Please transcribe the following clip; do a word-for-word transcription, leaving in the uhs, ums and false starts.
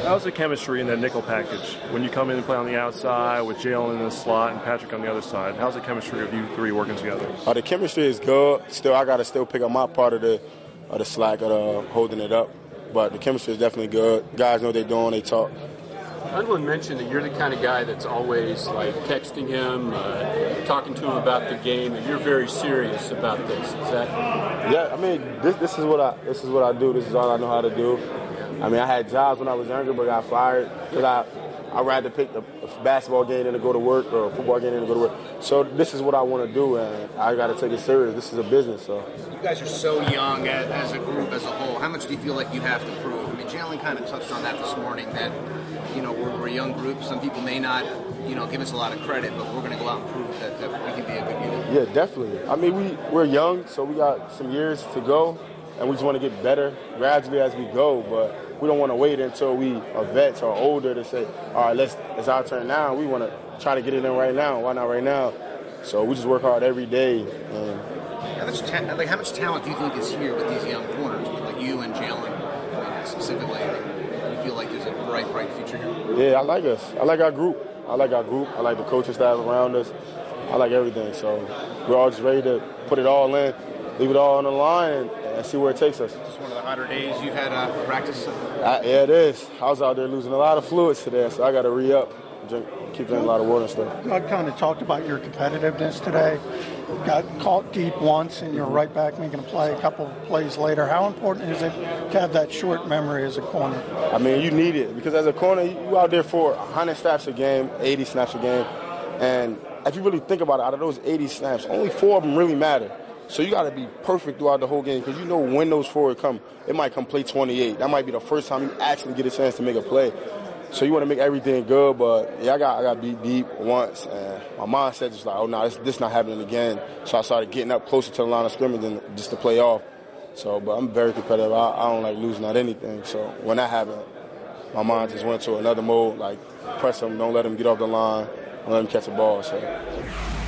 How's the chemistry in that nickel package? When you come in and play on the outside with Jalen in the slot and Patrick on the other side, how's the chemistry of you three working together? Uh, the chemistry is good. Still, I got to still pick up my part of the of the slack of uh, holding it up. But the chemistry is definitely good. Guys know what they're doing. They talk. Undlin mentioned that you're the kind of guy that's always like texting him, uh, talking to him about the game, and you're very serious about this. Is that? Yeah, I mean, this this is what I this is what I do. This is all I know how to do. I mean, I had jobs when I was younger, but got fired because I I'd rather pick a basketball game than to go to work, or a football game than to go to work. So this is what I want to do, and I got to take it serious. This is a business. So you guys are so young as, as a group, as a whole. How much do you feel like you have to prove? I mean, Jalen kind of touched on that this morning, that, you know, we're, we're a young group. Some people may not, you know, give us a lot of credit, but we're going to go out and prove that, that we can be a good unit. Yeah, definitely. I mean, we, we're young, so we got some years to go, and we just want to get better gradually as we go, but we don't want to wait until we are vets or older to say, all right, let's, it's our turn now. We want to try to get it in right now. Why not right now? So we just work hard every day. And how much, ta- like, how much talent do you think is here with these young corners, with like you and Jalen I mean, specifically? Do you feel like there's a bright, bright future here? Yeah, I like us. I like our group. I like our group. I like the coaching staff around us. I like everything. So we're all just ready to put it all in, leave it all on the line, and, and see where it takes us. Just one of the hotter days you've had uh, practice? I, yeah, it is. I was out there losing a lot of fluids today, so I got to re-up, drink, keep drinking a lot of water and stuff. I kind of talked about your competitiveness today. Got caught deep once, and you're right back making a play a couple of plays later. How important is it to have that short memory as a corner? I mean, you need it, because as a corner, you out there for one hundred snaps a game, eighty snaps a game, and if you really think about it, out of those eighty snaps, only four of them really matter. So you got to be perfect throughout the whole game, because you know when those four come, it might come play twenty-eight. That might be the first time you actually get a chance to make a play. So you want to make everything good, but yeah, I got I got beat deep once, and my mindset just like, oh no, this this not happening again. So I started getting up closer to the line of scrimmage than just to play off. So, but I'm very competitive. I, I don't like losing at anything. So when that happened, my mind just went to another mode, like press them, don't let them get off the line, don't let them catch the ball. So.